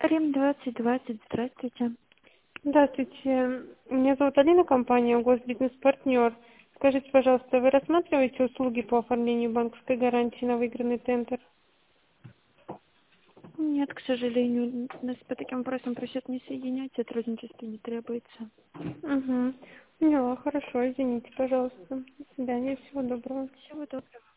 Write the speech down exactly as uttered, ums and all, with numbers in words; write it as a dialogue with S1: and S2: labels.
S1: Рим двадцать двадцать, здравствуйте.
S2: Здравствуйте. Меня зовут Алина, компания Госбизнес-партнер. Скажите, пожалуйста, вы рассматриваете услуги по оформлению банковской гарантии на выигранный тендер?
S1: Нет, к сожалению, нас по таким вопросам просят не соединять, сотрудничество не требуется.
S2: Угу. Поняла, хорошо, извините, пожалуйста. До свидания, всего доброго.
S1: Всего доброго.